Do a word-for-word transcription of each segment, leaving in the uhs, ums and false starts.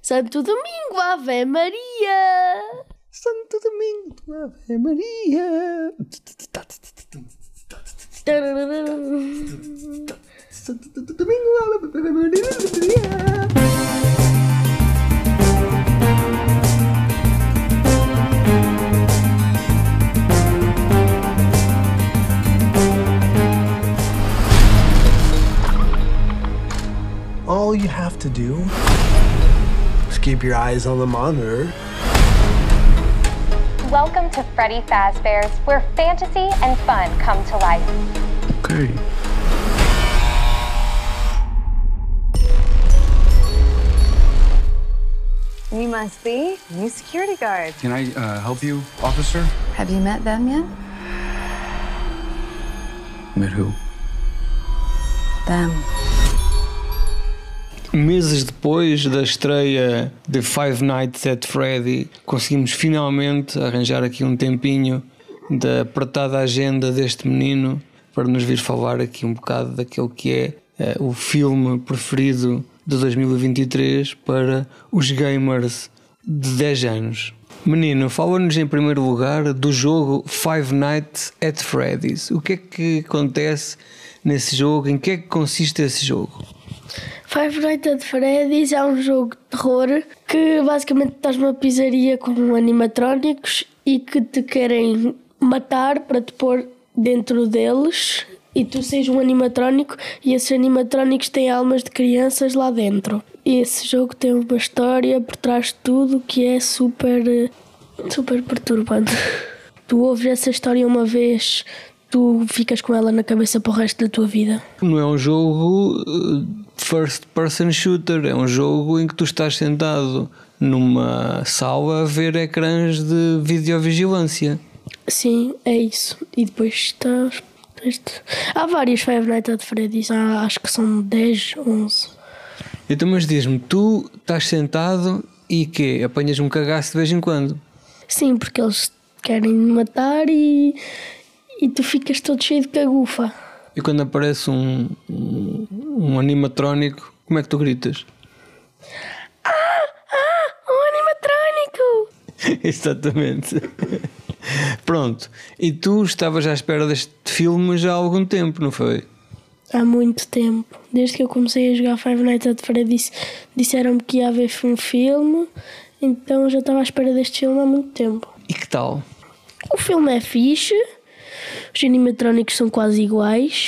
Santo Domingo, Ave Maria. Santo Domingo, Ave Maria. Santo Domingo, Ave Maria. All you have to do is keep your eyes on the monitor. Welcome to Freddy Fazbear's, where fantasy and fun come to life. Okay. You must be new security guard. Can I uh, help you, officer? Have you met them yet? Met who? Them. Meses depois da estreia de Five Nights at Freddy, conseguimos finalmente arranjar aqui um tempinho da apertada agenda deste menino para nos vir falar aqui um bocado daquele que é uh, o filme preferido de dois mil e vinte e três para os gamers de dez anos. Menino, fala-nos em primeiro lugar do jogo Five Nights at Freddy's. O que é que acontece nesse jogo? Em que é que consiste esse jogo? Five Nights at Freddy's é um jogo de terror que basicamente estás numa pizzaria com animatrónicos e que te querem matar para te pôr dentro deles e tu sejas um animatrónico e esses animatrónicos têm almas de crianças lá dentro. E esse jogo tem uma história por trás de tudo que é super, super perturbante. Tu ouves essa história uma vez, tu ficas com ela na cabeça para o resto da tua vida. Não é um jogo first person shooter, é um jogo em que tu estás sentado numa sala a ver ecrãs de videovigilância. Sim, é isso. E depois estás... Há vários Five Nights at Freddy's, há, acho que são dez, onze. Então, mas diz-me, tu estás sentado e quê? Apanhas um cagaço de vez em quando? Sim, porque eles querem me matar e, e tu ficas todo cheio de cagufa. E quando aparece um, um, um animatrónico, como é que tu gritas? Ah, ah, um animatrónico! Exatamente. Pronto, e tu estavas à espera deste filme já há algum tempo, não foi? Há muito tempo. Desde que eu comecei a jogar Five Nights at Freddy's, disseram-me que ia haver um filme, então eu já estava à espera deste filme há muito tempo. E que tal? O filme é fixe, os animatrónicos são quase iguais.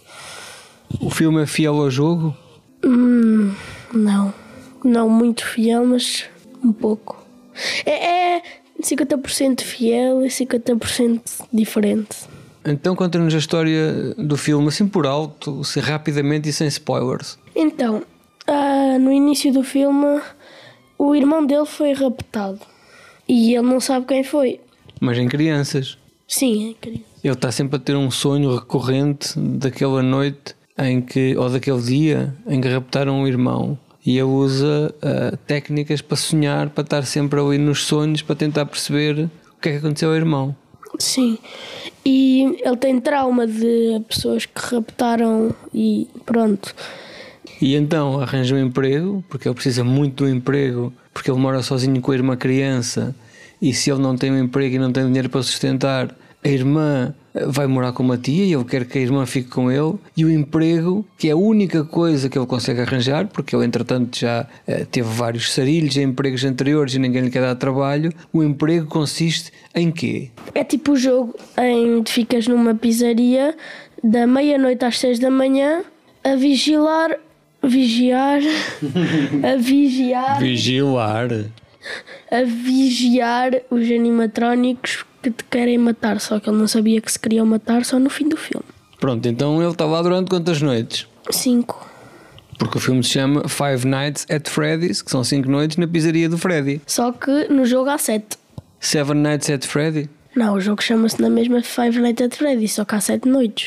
O filme é fiel ao jogo? Hum, não, não muito fiel, mas um pouco. É... é... cinquenta por cento fiel e cinquenta por cento diferente. Então conta-nos a história do filme, assim por alto, assim, rapidamente e sem spoilers. Então, ah, no início do filme, o irmão dele foi raptado e ele não sabe quem foi. Mas em crianças. Sim, em crianças. Ele está sempre a ter um sonho recorrente daquela noite em que, ou daquele dia em que raptaram o irmão. E ele usa uh, técnicas para sonhar, para estar sempre ali nos sonhos, para tentar perceber o que é que aconteceu ao irmão. Sim, e ele tem trauma de pessoas que raptaram e pronto. E então arranja um emprego, porque ele precisa muito do emprego, porque ele mora sozinho com a irmã criança, e se ele não tem um emprego e não tem dinheiro para sustentar, a irmã vai morar com uma tia e ele quer que a irmã fique com ele, e o emprego, que é a única coisa que ele consegue arranjar, porque ele entretanto já eh, teve vários sarilhos em empregos anteriores e ninguém lhe quer dar trabalho, o emprego consiste em quê? É tipo o jogo em que ficas numa pizzaria da meia-noite às seis da manhã a vigilar, vigiar, a vigiar, Vigilar. a vigiar os animatrónicos que te querem matar, só que ele não sabia que se queriam matar só no fim do filme. Pronto, então ele está lá durante quantas noites? Cinco. Porque o filme se chama Five Nights at Freddy's, que são cinco noites na pizzaria do Freddy. Só que no jogo há sete. Seven Nights at Freddy? Não, o jogo chama-se na mesma Five Nights at Freddy, só que há sete noites.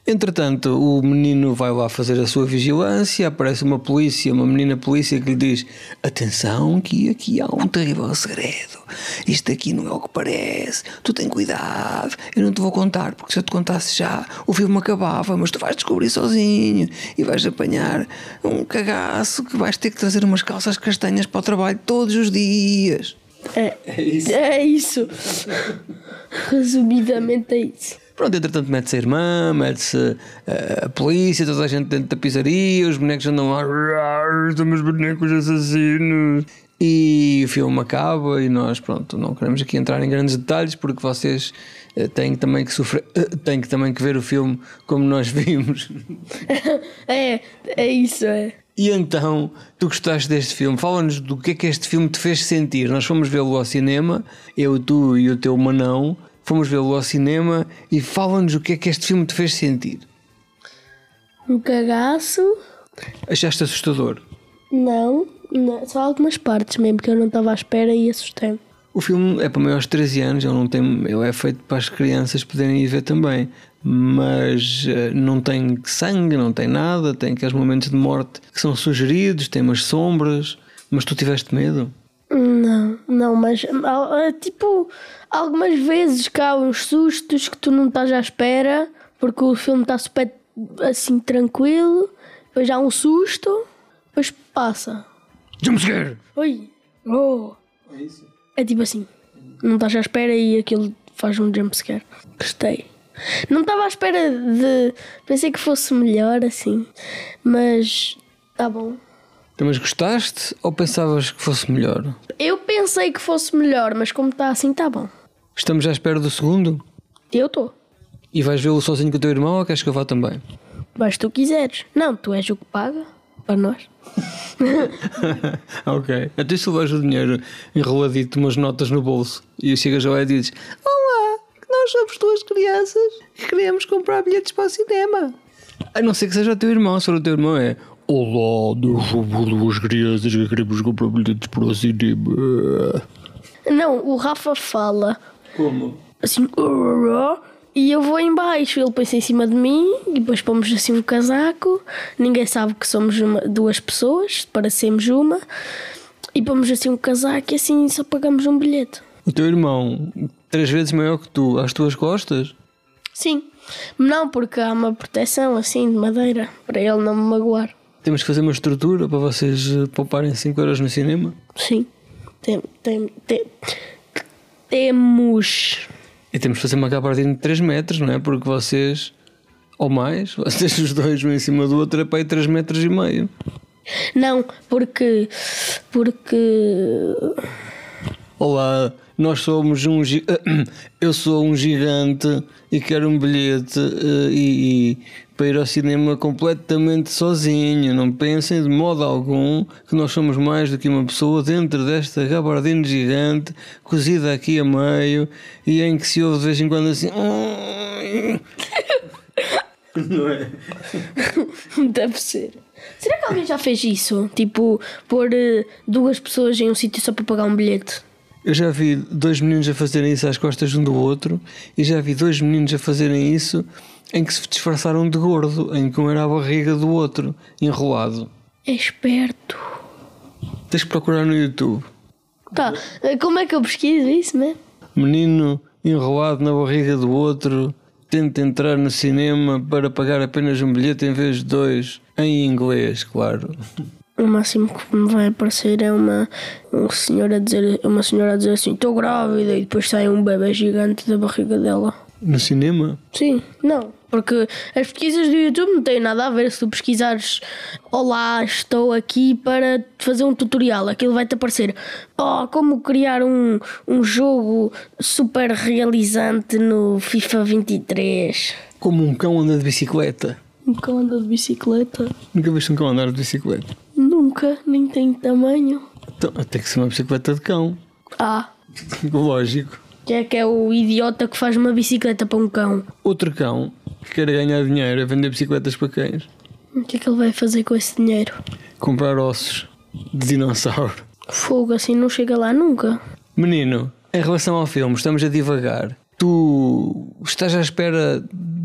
Entretanto, o menino vai lá fazer a sua vigilância, aparece uma polícia, uma menina polícia que lhe diz: atenção que aqui há um terrível segredo, isto aqui não é o que parece, tu tem cuidado, eu não te vou contar, porque se eu te contasse já o filme acabava, mas tu vais descobrir sozinho e vais apanhar um cagaço que vais ter que trazer umas calças castanhas para o trabalho todos os dias. É, é isso. É isso. Resumidamente é isso. Pronto, entretanto mete-se a irmã, mete-se a, a polícia, toda a gente dentro da pizzaria, os bonecos andam lá, somos bonecos assassinos. E o filme acaba e nós, pronto, não queremos aqui entrar em grandes detalhes porque vocês uh, têm também que sofrer, uh, têm que também que ver o filme como nós vimos. É, é isso, é. E então, tu gostaste deste filme? Fala-nos do que é que este filme te fez sentir. Nós fomos vê-lo ao cinema, eu, tu e o teu manão. Fomos vê-lo ao cinema e fala-nos o que é que este filme te fez sentir. Um cagaço? Achaste assustador? Não, não, só algumas partes mesmo que eu não estava à espera e assustei-me. O filme é para maiores de treze anos, ele, não tem, ele é feito para as crianças poderem ir ver também, mas uh, não tem sangue, não tem nada, tem aqueles momentos de morte que são sugeridos, tem umas sombras, mas tu tiveste medo? Não, não, mas tipo, algumas vezes cá há uns sustos que tu não estás à espera, porque o filme está super assim tranquilo, depois há um susto, depois passa. Jumpscare! Oi! Oh! É isso? É tipo assim, não estás à espera e aquilo faz um jumpscare. Gostei. Não estava à espera de... Pensei que fosse melhor assim, mas tá bom. Mas gostaste ou pensavas que fosse melhor? Eu pensei que fosse melhor, mas como está assim, está bom. Estamos à espera do segundo? Eu estou. E vais vê-lo sozinho com o teu irmão ou queres que eu vá também? Vais tu quiseres. Não, tu és o que paga para nós. Ok. Até se levas o dinheiro enroladito, umas notas no bolso e chegas lá e dizes: olá, nós somos duas crianças que queremos comprar bilhetes para o cinema. A não ser que seja o teu irmão. Se for o teu irmão é: olá, nós somos duas crianças que queremos comprar bilhetes para o cinema. Não, o Rafa fala Como? assim, e eu vou em baixo. Ele põe-se em cima de mim e depois pomos assim um casaco. Ninguém sabe que somos uma, duas pessoas, parecemos uma. E pomos assim um casaco e assim só pagamos um bilhete. O teu irmão, três vezes maior que tu, às tuas costas? Sim. Não, porque há uma proteção assim de madeira para ele não me magoar. Temos que fazer uma estrutura para vocês pouparem cinco euros no cinema? Sim. Tem, tem, tem, temos. E temos que fazer uma gabardina de três metros, não é? Porque vocês, ou mais, vocês os dois um em cima do outro é para aí três metros e meio. Não, porque... Porque... Olá, nós somos um... Gi- Eu sou um gigante e quero um bilhete uh, e, e para ir ao cinema completamente sozinho. Não pensem de modo algum que nós somos mais do que uma pessoa dentro desta gabardina gigante, cozida aqui a meio e em que se ouve de vez em quando assim... Não é? Deve ser. Será que alguém já fez isso? Tipo, pôr uh, duas pessoas em um sítio só para pagar um bilhete? Eu já vi dois meninos a fazerem isso às costas um do outro e já vi dois meninos a fazerem isso em que se disfarçaram de gordo, em que um era a barriga do outro, enrolado. É esperto. Tens que procurar no YouTube. Tá, como é que eu pesquiso isso, né? Menino enrolado na barriga do outro tenta entrar no cinema para pagar apenas um bilhete em vez de dois, em inglês, claro. O máximo que me vai aparecer é uma, um senhor a dizer, uma senhora a dizer assim: estou grávida, e depois sai um bebê gigante da barriga dela. No cinema? Sim, não, porque as pesquisas do YouTube não têm nada a ver. Se tu pesquisares: olá, estou aqui para fazer um tutorial, aquilo vai-te aparecer: oh, como criar um, um jogo super realizante no FIFA vinte e três. Como um cão anda de bicicleta. Um cão anda de bicicleta? Nunca viste um cão andar de bicicleta? Nunca, nem tem tamanho. Então, tem que ser uma bicicleta de cão. Ah, Lógico. que é que é o idiota que faz uma bicicleta para um cão? Outro cão que quer ganhar dinheiro a vender bicicletas para cães. O que é que ele vai fazer com esse dinheiro? Comprar ossos de dinossauro. Fogo, assim não chega lá nunca. Menino, em relação ao filme, estamos a divagar. Tu estás à espera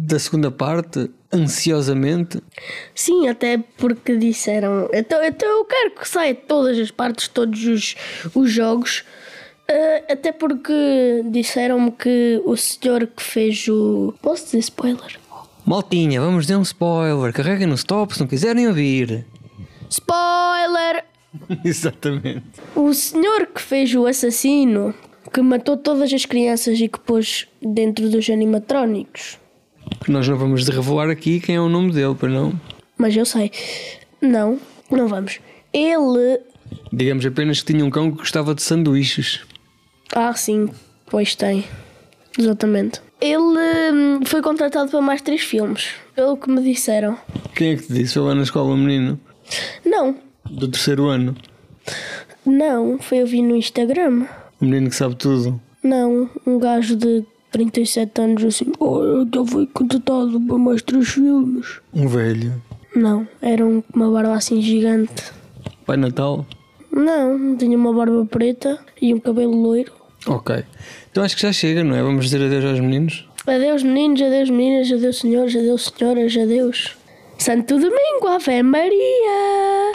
da segunda parte, ansiosamente. Sim, até porque disseram. Então, então eu quero que saia todas as partes, todos os, os jogos. Uh, até porque disseram-me que o senhor que fez o. Posso dizer spoiler? Maltinha, vamos dizer um spoiler. Carreguem no stop se não quiserem ouvir. Spoiler! Exatamente. O senhor que fez o assassino, que matou todas as crianças e que pôs dentro dos animatrónicos. Que nós não vamos revelar aqui quem é o nome dele, pois não? Mas eu sei. Não, não vamos. Ele. Digamos apenas que tinha um cão que gostava de sanduíches. Ah, sim, pois tem. Exatamente. Ele hum, foi contratado para mais três filmes, pelo que me disseram. Quem é que te disse? Foi lá na escola, menino? Não, Do terceiro ano. não, foi eu vi no Instagram. O menino que sabe tudo. Não, um gajo de trinta e sete anos assim. Oh, eu já fui contratado para mais três filmes. Um velho. Não, era um- uma barba assim gigante. Pai Natal. Não, tinha uma barba preta e um cabelo loiro. Ok. Então acho que já chega, não é? Vamos dizer adeus aos meninos. Adeus meninos, adeus meninas, adeus senhores, adeus senhoras, adeus. Santo Domingo, Ave Maria!